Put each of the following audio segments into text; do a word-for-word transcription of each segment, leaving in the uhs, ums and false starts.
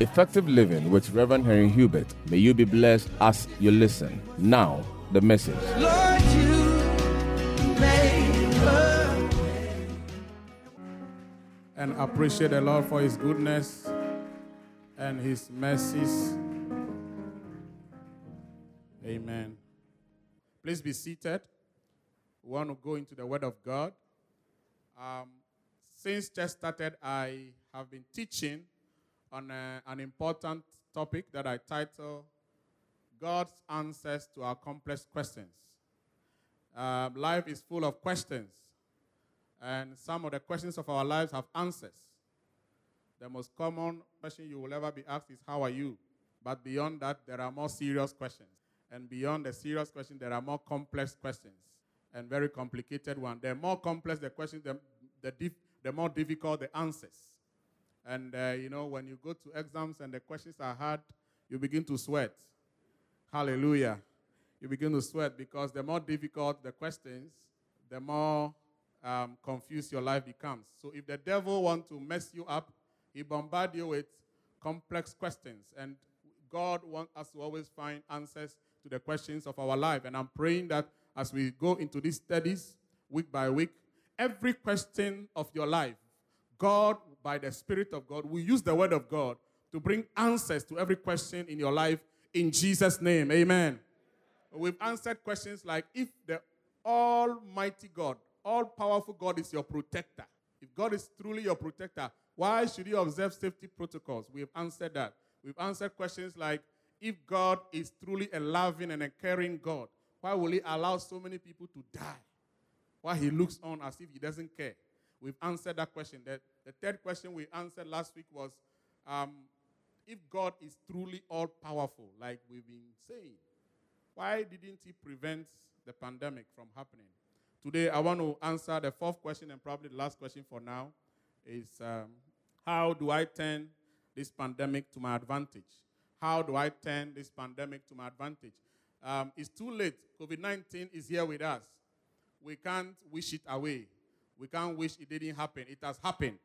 Effective Living with Reverend Henry Hubert. May you be blessed as you listen. Now, the message. Lord, you made a way. And appreciate the Lord for His goodness and His mercies. Amen. Please be seated. We want to go into the Word of God. Um, since just started, I have been teaching on a, an important topic that I title God's Answers to Our Complex Questions. Um, life is full of questions, and some of the questions of our lives have answers. The most common question you will ever be asked is, how are you? But beyond that, there are more serious questions. And beyond the serious questions, there are more complex questions and very complicated ones. The more complex the questions, the, the, dif- the more difficult the answers. And, uh, you know, when you go to exams and the questions are hard, you begin to sweat. Hallelujah. You begin to sweat because the more difficult the questions, the more um, confused your life becomes. So if the devil wants to mess you up, he bombards you with complex questions. And God wants us to always find answers to the questions of our life. And I'm praying that as we go into these studies, week by week, every question of your life, God, by the Spirit of God, will use the Word of God to bring answers to every question in your life in Jesus' name. Amen. We've answered questions like, if the Almighty God, all-powerful God is your protector, if God is truly your protector, why should you observe safety protocols? We have answered that. We've answered questions like, if God is truly a loving and a caring God, why will He allow so many people to die? Why He looks on as if He doesn't care? We've answered that question. The, the third question we answered last week was, um, if God is truly all-powerful, like we've been saying, why didn't He prevent the pandemic from happening? Today, I want to answer the fourth question, and probably the last question for now, is um, how do I turn this pandemic to my advantage? How do I turn this pandemic to my advantage? Um, it's too late. covid nineteen is here with us. We can't wish it away. We can't wish it didn't happen. It has happened.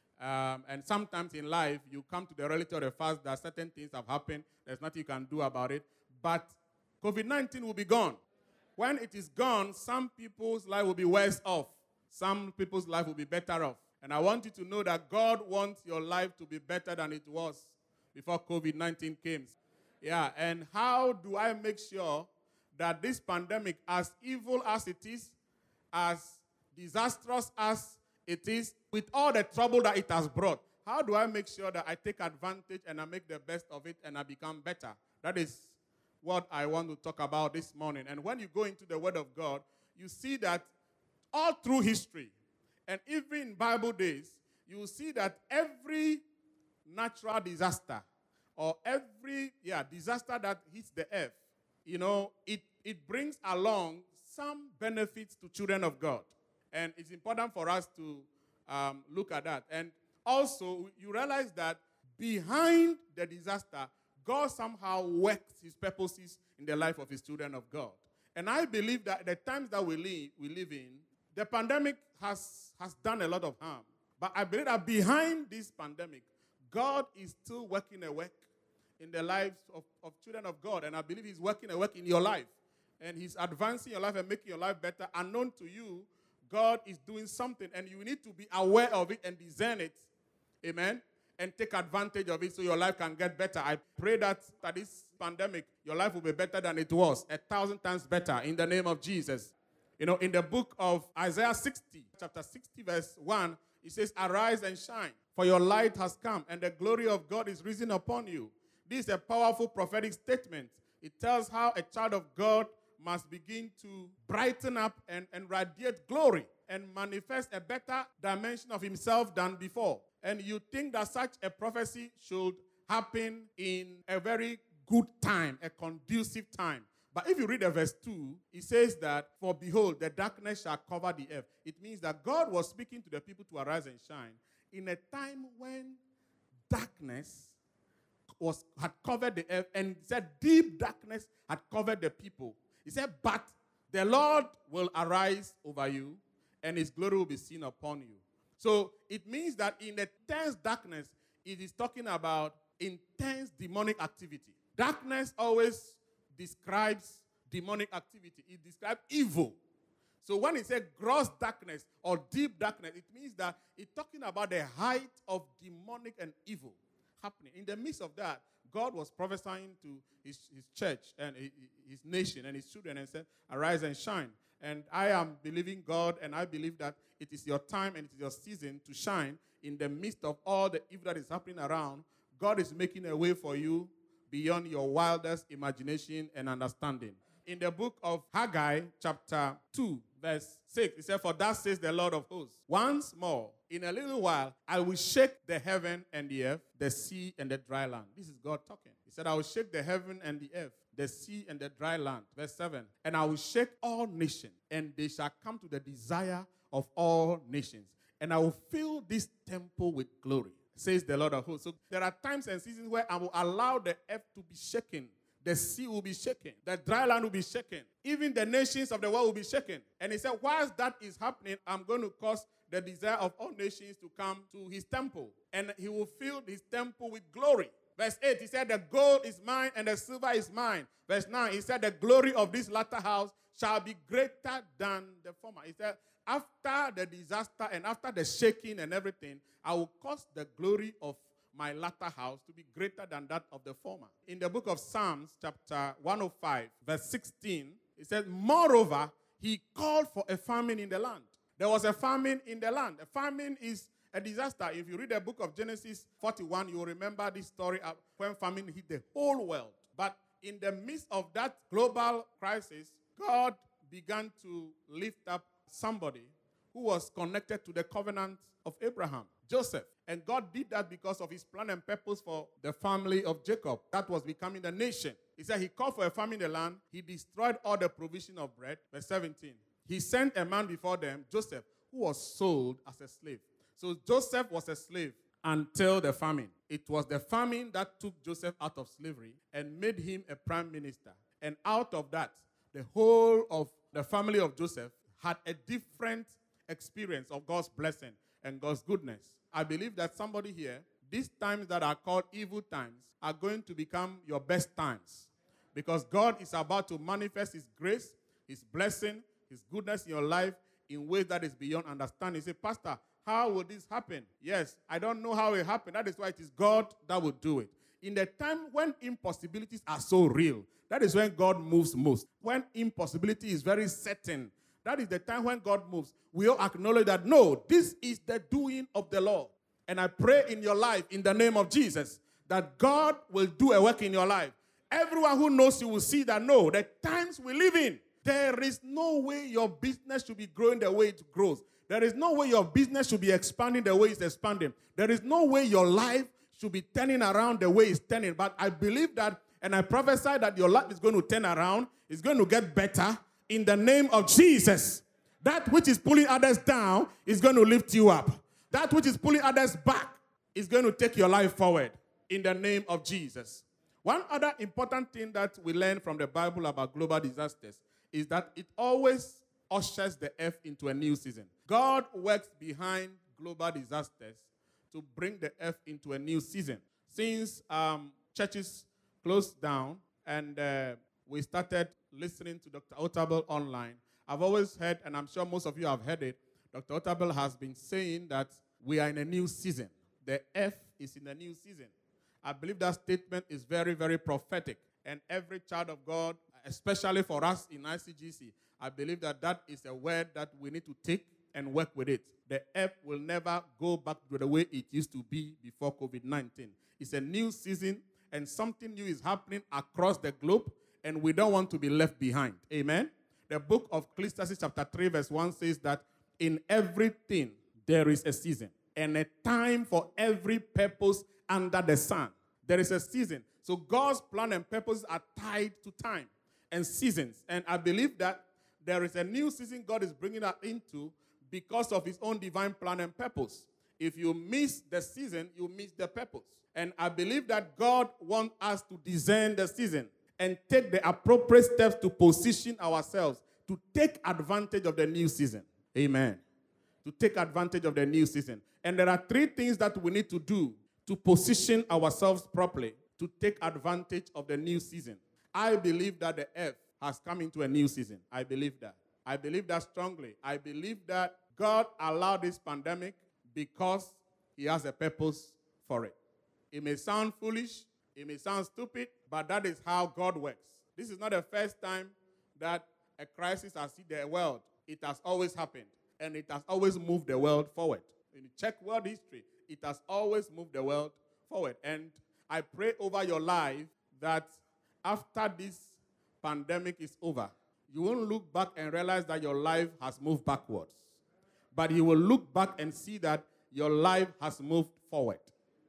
Um, and sometimes in life, you come to the reality of the fact that certain things have happened. There's nothing you can do about it. But covid nineteen will be gone. When it is gone, some people's life will be worse off. Some people's life will be better off. And I want you to know that God wants your life to be better than it was before covid nineteen came. Yeah, and how do I make sure that this pandemic, as evil as it is, as disastrous as it is, with all the trouble that it has brought, how do I make sure that I take advantage and I make the best of it and I become better? That is what I want to talk about this morning. And when you go into the Word of God, you see that all through history, and even in Bible days, you will see that every natural disaster or every yeah disaster that hits the earth, you know, it, it brings along some benefits to children of God. And it's important for us to um, look at that. And also, you realize that behind the disaster, God somehow works His purposes in the life of His children of God. And I believe that the times that we live, we live in, the pandemic has, has done a lot of harm. But I believe that behind this pandemic, God is still working a work in the lives of, of children of God. And I believe He's working a work in your life. And He's advancing your life and making your life better. Unknown to you, God is doing something. And you need to be aware of it and discern it. Amen? And take advantage of it so your life can get better. I pray that that this pandemic, your life will be better than it was. A thousand times better in the name of Jesus. You know, in the book of Isaiah sixty, chapter sixty, verse one, it says, arise and shine, for your light has come, and the glory of God is risen upon you. This is a powerful prophetic statement. It tells how a child of God must begin to brighten up and, and radiate glory and manifest a better dimension of himself than before. And you think that such a prophecy should happen in a very good time, a conducive time. But if you read the verse two, it says that, for behold, the darkness shall cover the earth. It means that God was speaking to the people to arise and shine in a time when darkness was had covered the earth, and he said deep darkness had covered the people. He said, but the Lord will arise over you, and his glory will be seen upon you. So it means that in the dense darkness, it is talking about intense demonic activity. Darkness always describes demonic activity. It describes evil. So when it says gross darkness or deep darkness, it means that it's talking about the height of demonic and evil happening. In the midst of that, God was prophesying to his, his church and his nation and his children and said, arise and shine. And I am believing God, and I believe that it is your time and it is your season to shine in the midst of all the evil that is happening around. God is making a way for you beyond your wildest imagination and understanding. In the book of Haggai, chapter two, verse six, it says, for thus says the Lord of hosts, once more, in a little while, I will shake the heaven and the earth, the sea and the dry land. This is God talking. He said, I will shake the heaven and the earth, the sea and the dry land. Verse seven, and I will shake all nations, and they shall come to the desire of all nations. And I will fill this temple with glory, says the Lord of hosts. So there are times and seasons where I will allow the earth to be shaken. The sea will be shaken. The dry land will be shaken. Even the nations of the world will be shaken. And he said, whilst that is happening, I'm going to cause the desire of all nations to come to his temple. And he will fill his temple with glory. Verse eight, he said, the gold is mine and the silver is mine. Verse nine, he said, the glory of this latter house shall be greater than the former. He said, after the disaster and after the shaking and everything, I will cause the glory of my latter house to be greater than that of the former. In the book of Psalms, chapter one oh five, verse sixteen, it says, moreover, he called for a famine in the land. There was a famine in the land. A famine is a disaster. If you read the book of Genesis forty-one, you will remember this story of when famine hit the whole world. But in the midst of that global crisis, God began to lift up somebody who was connected to the covenant of Abraham, Joseph. And God did that because of his plan and purpose for the family of Jacob. That was becoming the nation. He said he called for a famine in the land. He destroyed all the provision of bread. Verse seventeen. He sent a man before them, Joseph, who was sold as a slave. So Joseph was a slave until the famine. It was the famine that took Joseph out of slavery and made him a prime minister. And out of that, the whole of the family of Joseph had a different experience of God's blessing and God's goodness. I believe that somebody here, these times that are called evil times are going to become your best times, because God is about to manifest his grace, his blessing, his goodness in your life in ways that is beyond understanding. You say, Pastor, how will this happen? Yes, I don't know how it happened. That is why it is God that will do it. In the time when impossibilities are so real, that is when God moves most. When impossibility is very certain, that is the time when God moves. We all acknowledge that, no, this is the doing of the Lord. And I pray in your life, in the name of Jesus, that God will do a work in your life. Everyone who knows you will see that, no, the times we live in, there is no way your business should be growing the way it grows. There is no way your business should be expanding the way it's expanding. There is no way your life should be turning around the way it's turning. But I believe that, and I prophesy that your life is going to turn around. It's going to get better in the name of Jesus. That which is pulling others down is going to lift you up. That which is pulling others back is going to take your life forward in the name of Jesus. One other important thing that we learn from the Bible about global disasters is that it always ushers the earth into a new season. God works behind global disasters to bring the earth into a new season. Since um, churches closed down and uh, we started listening to Doctor Otabil online, I've always heard, and I'm sure most of you have heard it, Doctor Otabil has been saying that we are in a new season. The earth is in a new season. I believe that statement is very, very prophetic. And every child of God, especially for us in I C G C, I believe that that is a word that we need to take and work with it. The earth will never go back to the way it used to be before covid nineteen. It's a new season, and something new is happening across the globe, and we don't want to be left behind. Amen? The book of Ecclesiastes chapter three verse one says that in everything there is a season and a time for every purpose under the sun. There is a season. So God's plan and purpose are tied to time and seasons. And I believe that there is a new season God is bringing us into because of his own divine plan and purpose. If you miss the season, you miss the purpose. And I believe that God wants us to discern the season and take the appropriate steps to position ourselves to take advantage of the new season. Amen. To take advantage of the new season. And there are three things that we need to do to position ourselves properly to take advantage of the new season. I believe that the earth has come into a new season. I believe that. I believe that strongly. I believe that God allowed this pandemic because he has a purpose for it. It may sound foolish, it may sound stupid, but that is how God works. This is not the first time that a crisis has hit the world. It has always happened, and it has always moved the world forward. When you check world history, it has always moved the world forward. And I pray over your life that after this pandemic is over, you won't look back and realize that your life has moved backwards. But you will look back and see that your life has moved forward.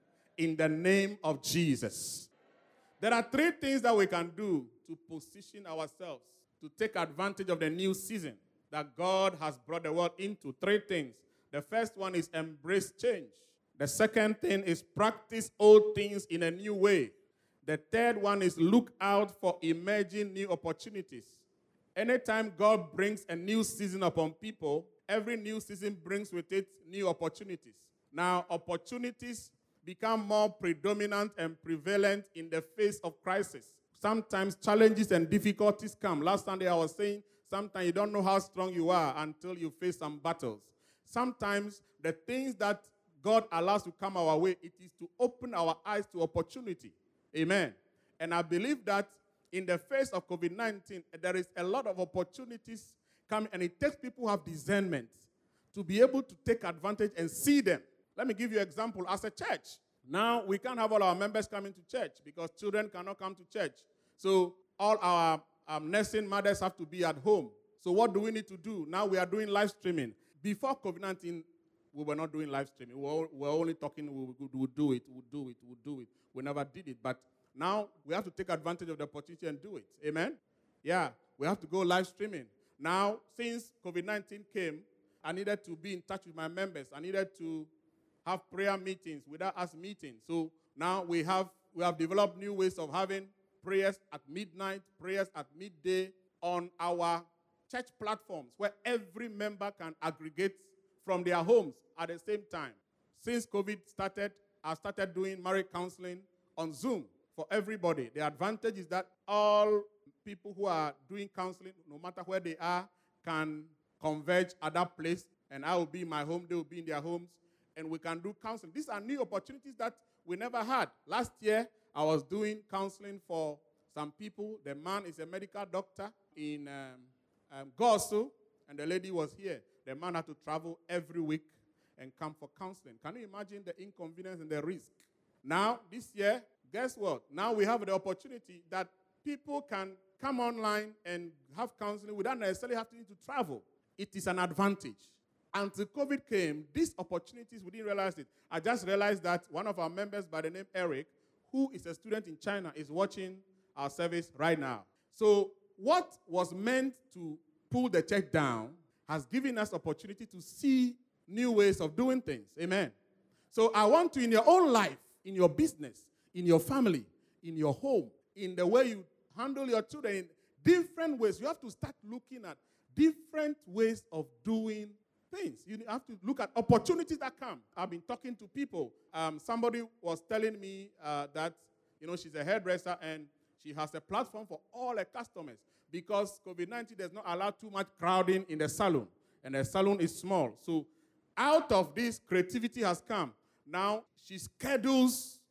In the name of Jesus. There are three things that we can do to position ourselves to take advantage of the new season that God has brought the world into. Three things. The first one is embrace change. The second thing is practice old things in a new way. The third one is look out for emerging new opportunities. Anytime God brings a new season upon people, every new season brings with it new opportunities. Now, opportunities become more predominant and prevalent in the face of crisis. Sometimes challenges and difficulties come. Last Sunday I was saying, sometimes you don't know how strong you are until you face some battles. Sometimes the things that God allows to come our way, it is to open our eyes to opportunity. Amen. And I believe that in the face of covid nineteen, there is a lot of opportunities coming, and it takes people who have discernment to be able to take advantage and see them. Let me give you an example. As a church, now we can't have all our members coming to church because children cannot come to church. So all our um, nursing mothers have to be at home. So what do we need to do? Now we are doing live streaming. Before covid nineteen, we were not doing live streaming. We were, we were only talking, we would we'll do it, we would do it, we would do it. We never did it. But now we have to take advantage of the opportunity and do it. Amen? Yeah, we have to go live streaming. Now, since covid nineteen came, I needed to be in touch with my members. I needed to have prayer meetings without us meeting. So now we have we have developed new ways of having prayers at midnight, prayers at midday on our church platforms where every member can aggregate from their homes at the same time. Since COVID started, I started doing marriage counseling on Zoom for everybody. The advantage is that all people who are doing counseling, no matter where they are, can converge at that place, and I will be in my home, they will be in their homes, and we can do counseling. These are new opportunities that we never had. Last year, I was doing counseling for some people. The man is a medical doctor in um, um, Gosu, and the lady was here. The man had to travel every week and come for counseling. Can you imagine the inconvenience and the risk? Now, this year, guess what? Now we have the opportunity that people can come online and have counseling without necessarily having to travel. It is an advantage. Until COVID came, these opportunities, we didn't realize it. I just realized that one of our members by the name Eric, who is a student in China, is watching our service right now. So what was meant to pull the church down has given us opportunity to see new ways of doing things. Amen. So I want to, in your own life, in your business, in your family, in your home, in the way you handle your children, in different ways, you have to start looking at different ways of doing things. You have to look at opportunities that come. I've been talking to people. Um, somebody was telling me uh, that, you know, she's a hairdresser and she has a platform for all her customers because COVID nineteen does not allow too much crowding in the salon, and the salon is small. So out of this, creativity has come. Now she schedules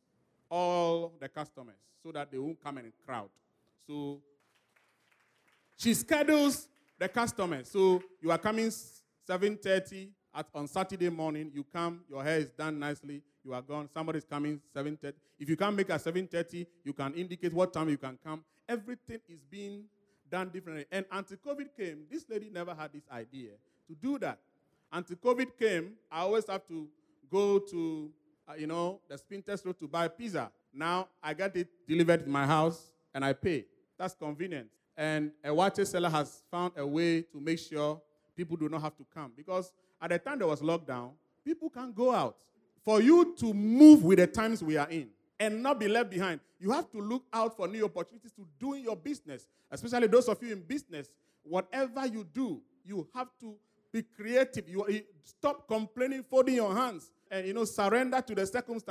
all the customers so that they won't come in crowd. So she schedules the customers. So you are coming seven thirty at, on Saturday morning. You come, your hair is done nicely. You are gone. Somebody's coming seven thirty. If you can't make at seven thirty, you can indicate what time you can come. Everything is being done differently. And until COVID came, this lady never had this idea to do that. Until COVID came, I always have to go to, uh, you know, the Spinters Road to buy pizza. Now I get it delivered to my house and I pay. That's convenient. And a water seller has found a way to make sure people do not have to come. Because at the time there was lockdown, people can't go out. For you to move with the times we are in and not be left behind, you have to look out for new opportunities to doing your business. Especially those of you in business, whatever you do, you have to be creative. You, you stop complaining, folding your hands, and you know, surrender to the circumstance.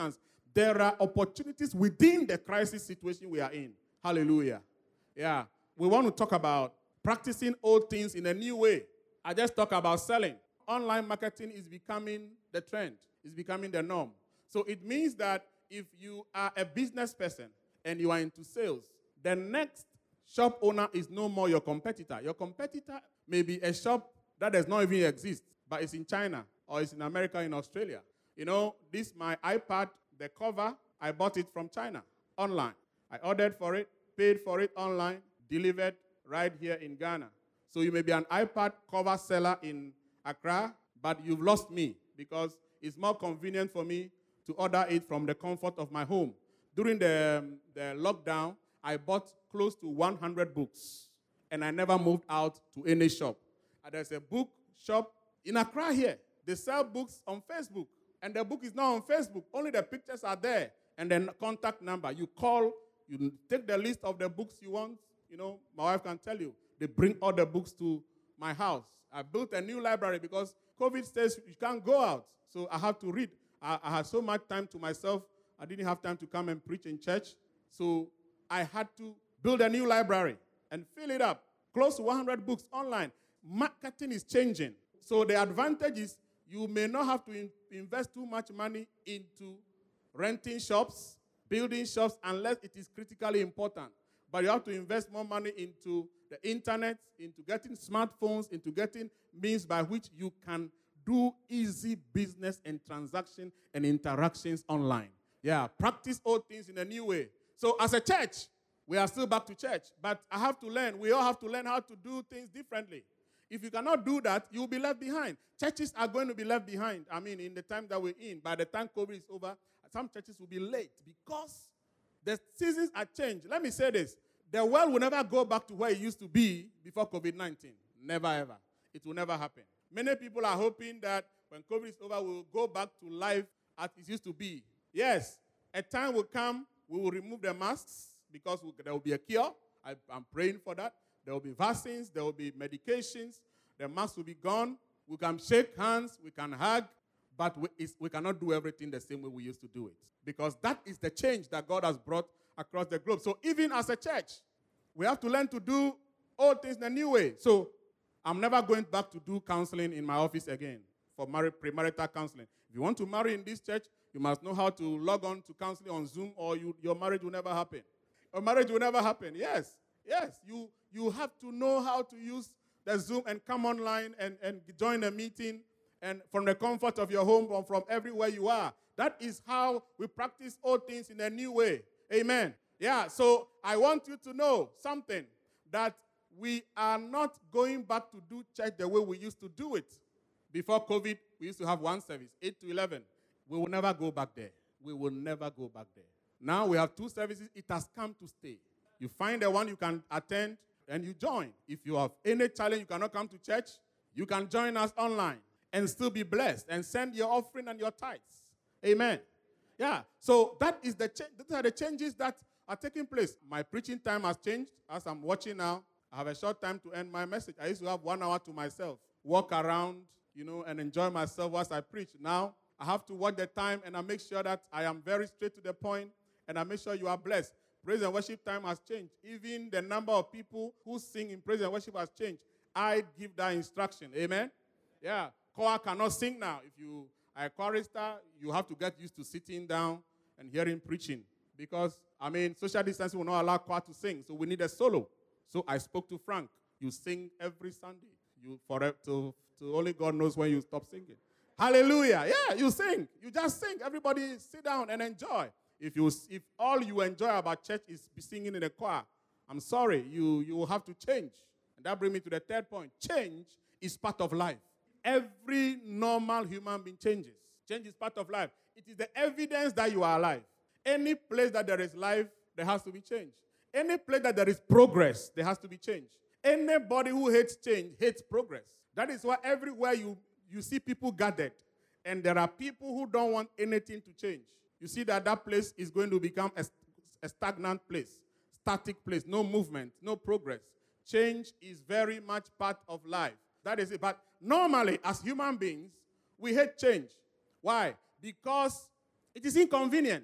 there are opportunities within the crisis situation we are in. Hallelujah. Yeah. We want to talk about practicing old things in a new way. I just talk about selling. Online marketing is becoming the trend. It's becoming the norm. So it means that if you are a business person and you are into sales, the next shop owner is no more your competitor. Your competitor may be a shop that does not even exist, but it's in China or it's in America, in Australia. You know, this my iPad, the cover, I bought it from China, online. I ordered for it, paid for it online, delivered right here in Ghana. So you may be an iPad cover seller in Accra, but you've lost me because it's more convenient for me to order it from the comfort of my home. During the, um, the lockdown, I bought close to one hundred books, and I never moved out to any shop. And there's a book shop in Accra here. They sell books on Facebook, and the book is not on Facebook. Only the pictures are there, and then contact number. You call, you take the list of the books you want. You know, my wife can tell you. They bring all the books to my house. I built a new library because COVID says you can't go out, so I have to read. I, I had so much time to myself. I didn't have time to come and preach in church, so I had to build a new library and fill it up. Close to one hundred books online. Marketing is changing. So the advantage is you may not have to in- invest too much money into renting shops, building shops, unless it is critically important. But you have to invest more money into the internet, into getting smartphones, into getting means by which you can do easy business and transaction and interactions online. Yeah, practice all things in a new way. So as a church, we are still back to church, but I have to learn. We all have to learn how to do things differently. If you cannot do that, you'll be left behind. Churches are going to be left behind. I mean, in the time that we're in, by the time COVID is over, some churches will be late because the seasons are changed. Let me say this. The world will never go back to where it used to be before COVID nineteen. Never, ever. It will never happen. Many people are hoping that when COVID is over, we'll go back to life as it used to be. Yes, a time will come, we will remove the masks because we, there will be a cure. I, I'm praying for that. There will be vaccines, there will be medications, the mask will be gone. We can shake hands, we can hug, but we, we cannot do everything the same way we used to do it. Because that is the change that God has brought across the globe. So even as a church, we have to learn to do all things in a new way. So I'm never going back to do counseling in my office again for married, premarital counseling. If you want to marry in this church, you must know how to log on to counseling on Zoom or you, your marriage will never happen. Your marriage will never happen. Yes, yes. You, you have to know how to use the Zoom and come online and, and join a meeting and from the comfort of your home or from everywhere you are. That is how we practice all things in a new way. Amen. Yeah, so I want you to know something, that we are not going back to do church the way we used to do it. Before COVID, we used to have one service, eight to eleven. We will never go back there. We will never go back there. Now we have two services. It has come to stay. You find the one you can attend and you join. If you have any challenge, you cannot come to church, you can join us online and still be blessed and send your offering and your tithes. Amen. Yeah, so that is the cha- these are the changes that are taking place. My preaching time has changed. As I'm watching now, I have a short time to end my message. I used to have one hour to myself, walk around, you know, and enjoy myself whilst I preach. Now, I have to watch the time, and I make sure that I am very straight to the point, and I make sure you are blessed. Praise and worship time has changed. Even the number of people who sing in praise and worship has changed. I give that instruction. Amen? Yeah. Choir cannot sing now. If you are a chorister, you have to get used to sitting down and hearing preaching. Because, I mean, social distancing will not allow choir to sing, so we need a solo. So I spoke to Frank. You sing every Sunday. You forever to, to only God knows when you stop singing. Hallelujah. Yeah, you sing. You just sing. Everybody sit down and enjoy. If you if all you enjoy about church is singing in the choir, I'm sorry, you, you will have to change. And that brings me to the third point. Change is part of life. Every normal human being changes. Change is part of life. It is the evidence that you are alive. Any place that there is life, there has to be change. Any place that there is progress, there has to be change. Anybody who hates change hates progress. That is why everywhere you, you see people gathered, and there are people who don't want anything to change. You see that that place is going to become a, a stagnant place, static place, no movement, no progress. Change is very much part of life. That is it. But normally, as human beings, we hate change. Why? Because it is inconvenient.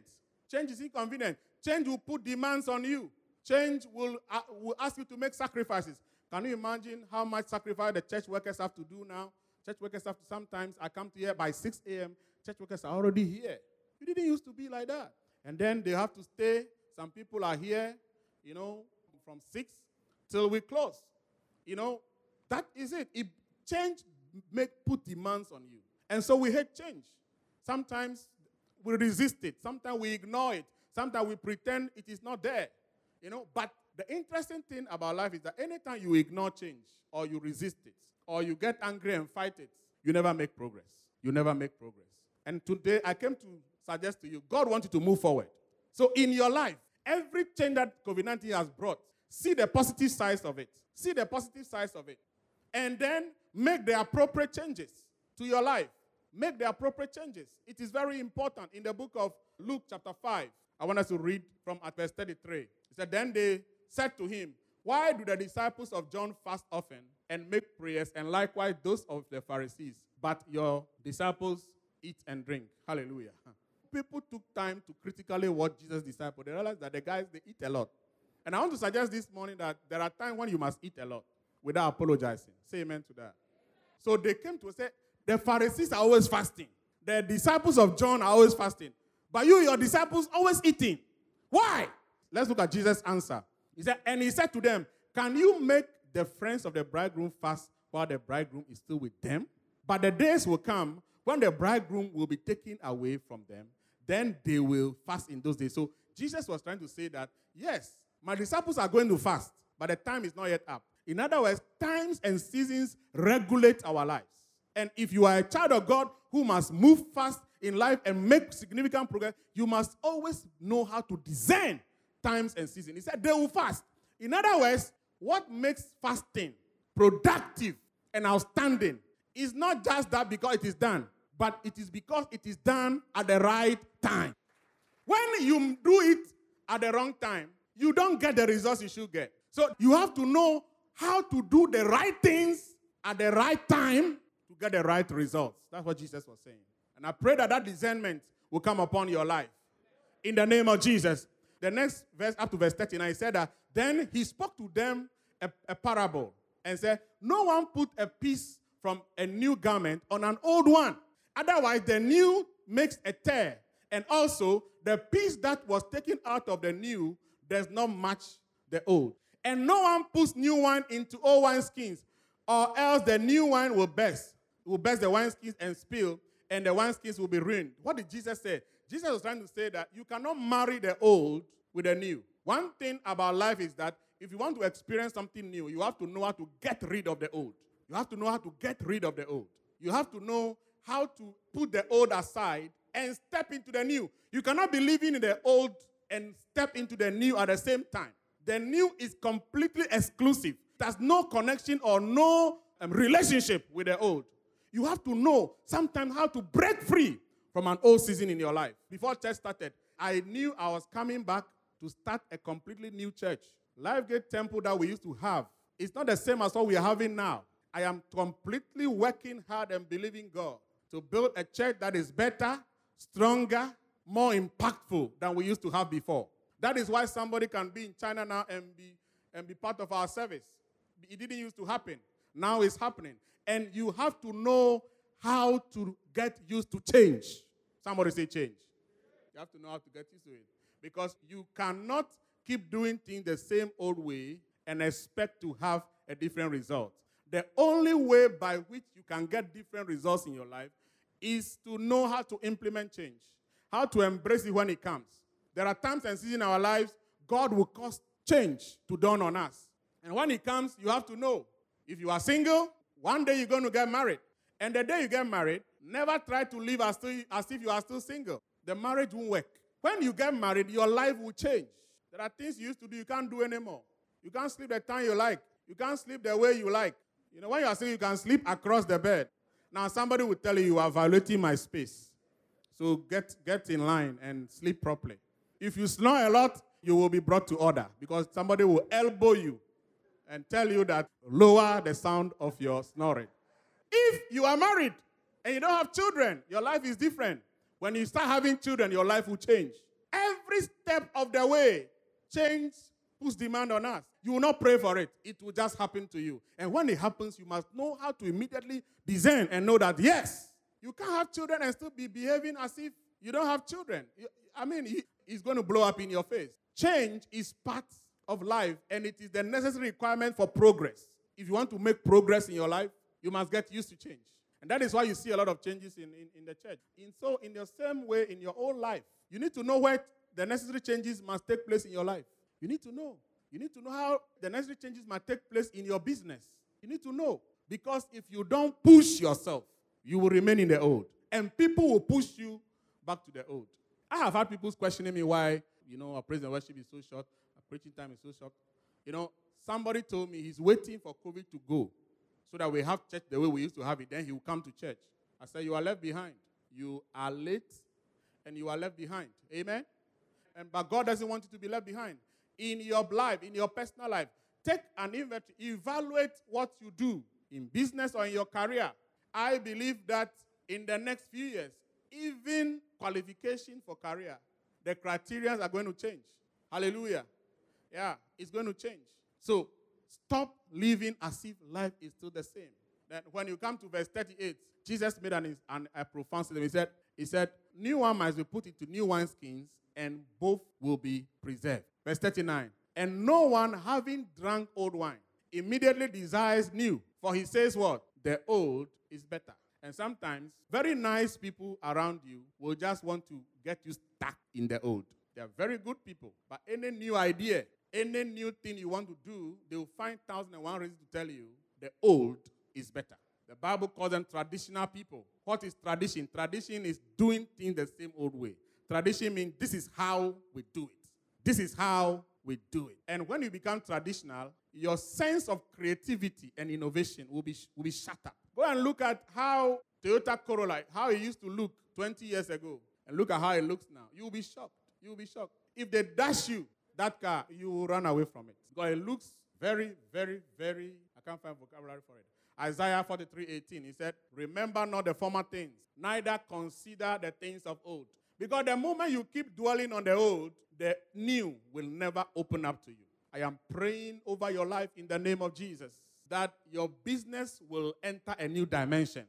Change is inconvenient. Change will put demands on you. Change will, uh, will ask you to make sacrifices. Can you imagine how much sacrifice the church workers have to do now? Church workers have to sometimes, I come to here by six a.m., church workers are already here. It didn't used to be like that. And then they have to stay. Some people are here, you know, from six till we close. You know, that is it. It change make put demands on you. And so we hate change. Sometimes we resist it. Sometimes we ignore it. Sometimes we pretend it is not there. You know, but the interesting thing about life is that anytime you ignore change or you resist it or you get angry and fight it, you never make progress. You never make progress. And today I came to suggest to you, God wants you to move forward. So in your life, every change that COVID nineteen has brought, see the positive sides of it. See the positive sides of it. And then make the appropriate changes to your life. Make the appropriate changes. It is very important. In the book of Luke chapter five, I want us to read from at verse thirty-three. It said, then they said to him, why do the disciples of John fast often and make prayers, and likewise those of the Pharisees, but your disciples eat and drink? Hallelujah. People took time to critically watch Jesus' disciples. They realized that the guys, they eat a lot. And I want to suggest this morning that there are times when you must eat a lot without apologizing. Say amen to that. So they came to say, the Pharisees are always fasting. The disciples of John are always fasting. But you, your disciples, always eating. Why? Let's look at Jesus' answer. He said, and he said to them, can you make the friends of the bridegroom fast while the bridegroom is still with them? But the days will come when the bridegroom will be taken away from them. Then they will fast in those days. So Jesus was trying to say that, yes, my disciples are going to fast, but the time is not yet up. In other words, times and seasons regulate our lives. And if you are a child of God who must move fast in life and make significant progress, you must always know how to discern times and seasons. He said they will fast. In other words, what makes fasting productive and outstanding is not just that because it is done, but it is because it is done at the right time. When you do it at the wrong time, you don't get the results you should get. So you have to know how to do the right things at the right time to get the right results. That's what Jesus was saying. And I pray that that discernment will come upon your life. In the name of Jesus. The next verse, up to verse thirty-nine, he said that, then he spoke to them a, a parable and said, no one put a piece from a new garment on an old one. Otherwise, the new makes a tear. And also, the piece that was taken out of the new does not match the old. And no one puts new wine into old wineskins, or else the new wine will burst. It will burst the wineskins and spill, and the wineskins will be ruined. What did Jesus say? Jesus was trying to say that you cannot marry the old with the new. One thing about life is that if you want to experience something new, you have to know how to get rid of the old. You have to know how to get rid of the old. You have to know how to put the old aside and step into the new. You cannot be living in the old and step into the new at the same time. The new is completely exclusive. There's no connection or no um, relationship with the old. You have to know sometimes how to break free from an old season in your life. Before church started, I knew I was coming back to start a completely new church. Lifegate Temple that we used to have, it's not the same as what we are having now. I am completely working hard and believing God to build a church that is better, stronger, more impactful than we used to have before. That is why somebody can be in China now and be, and be part of our service. It didn't used to happen. Now it's happening. And you have to know how to get used to change. Somebody say change. You have to know how to get used to it. Because you cannot keep doing things the same old way and expect to have a different result. The only way by which you can get different results in your life is to know how to implement change, how to embrace it when it comes. There are times and seasons in our lives, God will cause change to dawn on us. And when it comes, you have to know. If you are single, one day you're going to get married. And the day you get married, never try to live as, still, as if you are still single. The marriage won't work. When you get married, your life will change. There are things you used to do you can't do anymore. You can't sleep the time you like. You can't sleep the way you like. You know, when you are single, you can sleep across the bed. Now, somebody will tell you, you are violating my space. So get, get in line and sleep properly. If you snore a lot, you will be brought to order because somebody will elbow you and tell you that lower the sound of your snoring. If you are married and you don't have children, your life is different. When you start having children, your life will change. every step of the way, change puts demand on us. You will not pray for it. It will just happen to you. And when it happens, you must know how to immediately discern and know that, yes, you can't have children and still be behaving as if you don't have children. I mean, it's going to blow up in your face. Change is part of life, and it is the necessary requirement for progress. If you want to make progress in your life, you must get used to change. And that is why you see a lot of changes in, in, in the church. And so, in the same way, in your own life, you need to know where the necessary changes must take place in your life. You need to know. You need to know how the necessary changes must take place in your business. You need to know. Because if you don't push yourself, you will remain in the old. And people will push you back to the old. I have had people questioning me why, you know, our praise and worship is so short, our preaching time is so short. You know, somebody told me he's waiting for COVID to go so that we have church the way we used to have it. Then he will come to church. I said, you are left behind. You are late and you are left behind. Amen? And but God doesn't want you to be left behind. In your life, in your personal life, take an inventory. Evaluate what you do in business or in your career. I believe that in the next few years, even qualification for career, the criteria are going to change. Hallelujah. Yeah, it's going to change. So, stop living as if life is still the same. Then when you come to verse thirty-eight, Jesus made an, an, a profound statement. He said, he said, new wine must be put into new wineskins, and both will be preserved. Verse thirty-nine, and no one having drunk old wine immediately desires new, for he says what? The old is better. And sometimes, very nice people around you will just want to get you stuck in the old. They are very good people, but any new idea, any new thing you want to do, they will find thousand and one reasons to tell you the old is better. The Bible calls them traditional people. What is tradition? Tradition is doing things the same old way. Tradition means this is how we do it. This is how we do it. And when you become traditional, your sense of creativity and innovation will be, will be shattered. Go and look at how Toyota Corolla, how it used to look twenty years ago, and look at how it looks now. You will be shocked. You will be shocked. If they dash you that car, you will run away from it. Because it looks very, very, very, I can't find vocabulary for it. Isaiah forty-three eighteen, he said, remember not the former things, neither consider the things of old. Because the moment you keep dwelling on the old, the new will never open up to you. I am praying over your life in the name of Jesus that your business will enter a new dimension.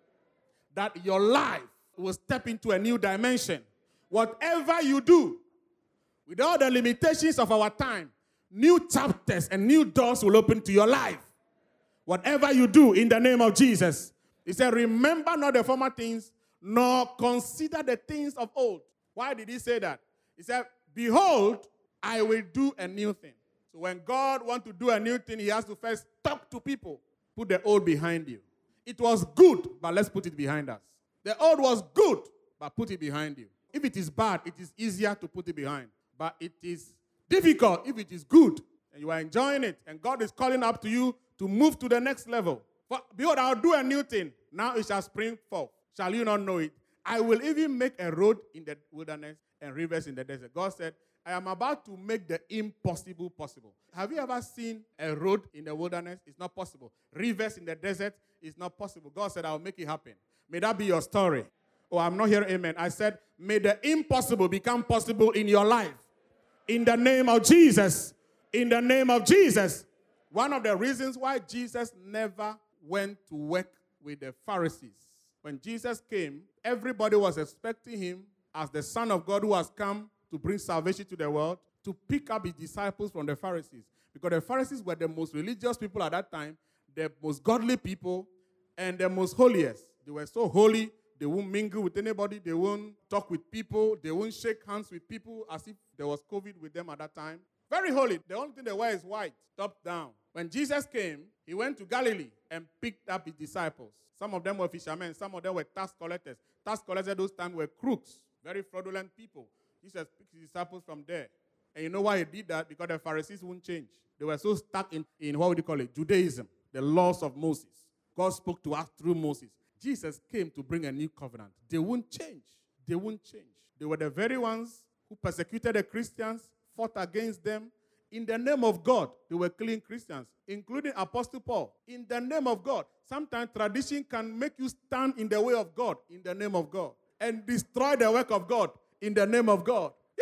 That your life will step into a new dimension. Whatever you do, with all the limitations of our time, new chapters and new doors will open to your life. Whatever you do in the name of Jesus. He said, remember not the former things, nor consider the things of old. Why did he say that? He said, behold, I will do a new thing. So when God wants to do a new thing, he has to first talk to people. Put the old behind you. It was good, but let's put it behind us. The old was good, but put it behind you. If it is bad, it is easier to put it behind. But it is difficult if it is good, and you are enjoying it, and God is calling up to you to move to the next level. For behold, I'll do a new thing. Now it shall spring forth. Shall you not know it? I will even make a road in the wilderness and rivers in the desert. God said, I am about to make the impossible possible. Have you ever seen a road in the wilderness? It's not possible. Rivers in the desert? It's not possible. God said, I'll make it happen. May that be your story. Oh, I'm not hearing amen. I said, may the impossible become possible in your life. In the name of Jesus. In the name of Jesus. One of the reasons why Jesus never went to work with the Pharisees. When Jesus came, everybody was expecting him as the Son of God who has come to bring salvation to the world, to pick up his disciples from the Pharisees. Because the Pharisees were the most religious people at that time, the most godly people, and the most holiest. They were so holy, they won't mingle with anybody, they won't talk with people, they won't shake hands with people as if there was COVID with them at that time. Very holy. The only thing they wear is white, top down. When Jesus came, he went to Galilee and picked up his disciples. Some of them were fishermen, some of them were tax collectors. Tax collectors at those times were crooks, very fraudulent people. Jesus picked his disciples from there. And you know why he did that? Because the Pharisees wouldn't change. They were so stuck in, in what would you call it? Judaism, the laws of Moses. God spoke to us through Moses. Jesus came to bring a new covenant. They won't change. They won't change. They were the very ones who persecuted the Christians, fought against them. In the name of God, they were killing Christians, including Apostle Paul. In the name of God. Sometimes tradition can make you stand in the way of God, in the name of God, and destroy the work of God in the name of God. Yes,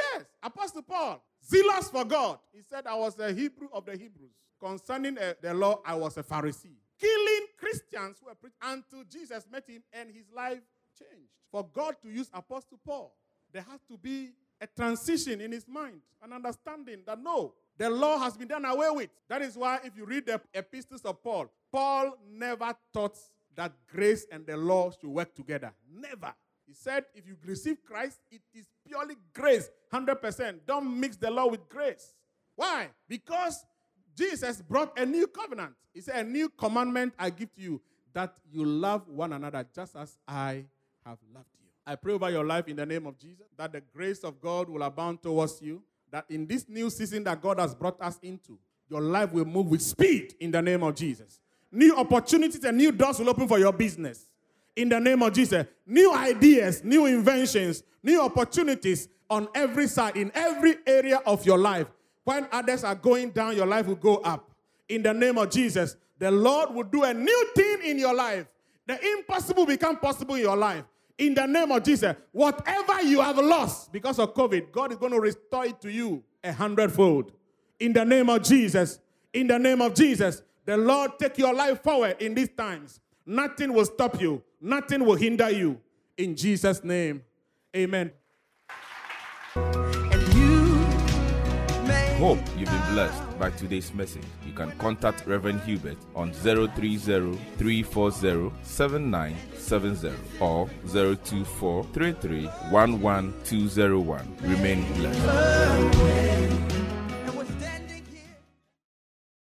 Apostle Paul, zealous for God. He said, I was a Hebrew of the Hebrews. Concerning uh, the law, I was a Pharisee. Killing Christians who were preached until Jesus met him and his life changed. For God to use Apostle Paul, there has to be a transition in his mind, an understanding that no, the law has been done away with. That is why if you read the epistles of Paul, Paul never taught that grace and the law should work together. Never. He said, if you receive Christ, it is purely grace, one hundred percent. Don't mix the law with grace. Why? Because Jesus brought a new covenant. He said, a new commandment I give to you, that you love one another just as I have loved you. I pray over your life in the name of Jesus, that the grace of God will abound towards you, that in this new season that God has brought us into, your life will move with speed in the name of Jesus. New opportunities and new doors will open for your business. In the name of Jesus. New ideas, new inventions, new opportunities on every side, in every area of your life. When others are going down, your life will go up. In the name of Jesus, the Lord will do a new thing in your life. The impossible become possible in your life. In the name of Jesus, whatever you have lost because of COVID, God is going to restore it to you a hundredfold. In the name of Jesus, in the name of Jesus, the Lord take your life forward in these times. Nothing will stop you. Nothing will hinder you. In Jesus' name, amen. And you may Hope you've been blessed by today's message. You can contact Reverend Hubert on zero three zero, three four zero, seven nine seven zero or zero two four, three three one one two zero one. Remain blessed. away.